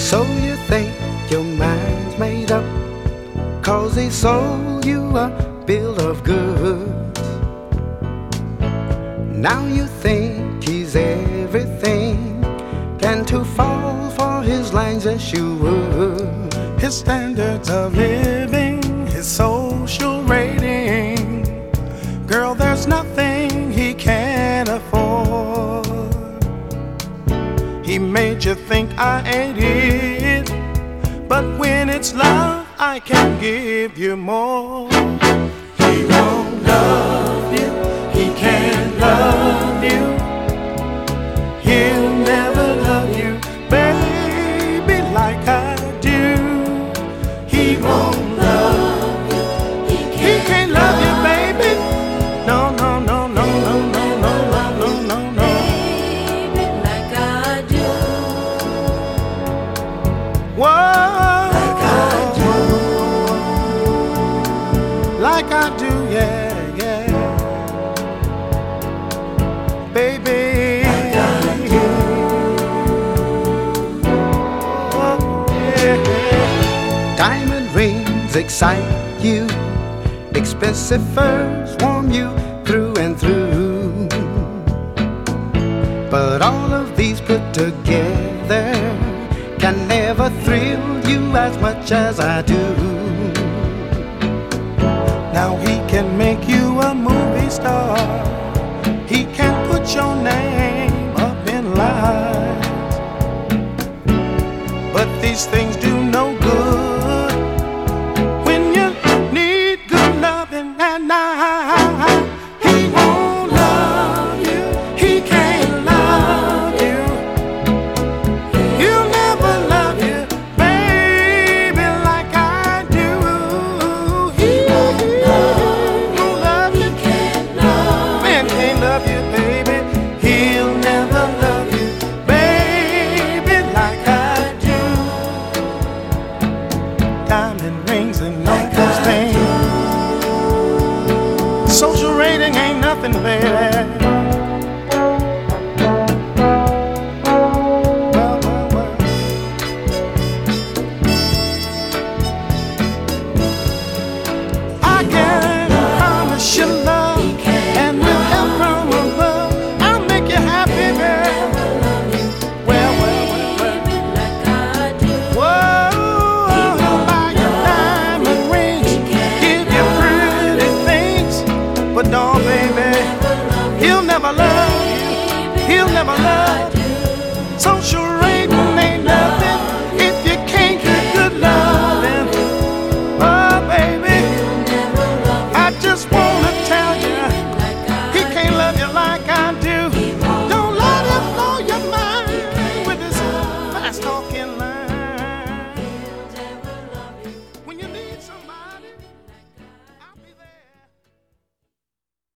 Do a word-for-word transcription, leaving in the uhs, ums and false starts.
So you think your mind's made up, 'cause they sold you a bill of goods. Now you think he's everything, and to fall for his lines as you would. His standards of living, his social rating, girl, there's nothing he can't afford. He made you think I ain't it, but when it's love, I can give you more. He won't love you, he can't love you, he'll never love you, baby, like I do. He won't love you, he can't, he can't love you, baby. No, no, no, no, no, no, no, no, no, no, no. Baby, like I do. Whoa, like I do, like I do, yeah, yeah, baby. like I do. Oh, yeah. Diamond rings excite you, expensive furs warm you through and through. But all of these put together can never thrill you as much as I do. Now he can make you a movie star, he can put your name up in lights, but these things do no good when you need good loving at night. He won't love you, he can't love you, he'll never love you, baby, like I do. He won't love you, Can't love man can't love you, baby, he'll never love you, baby, like I do. Diamond rings and all those things, social rating ain't nothing, baby. Well, well, well. I can promise you love, and with help from above, I'll make you happy, baby. Well, well, well, well. baby, like I do. Whoa, I'll buy you diamond rings, give you pretty things, but no, baby, he'll never love you, he'll never love you. Social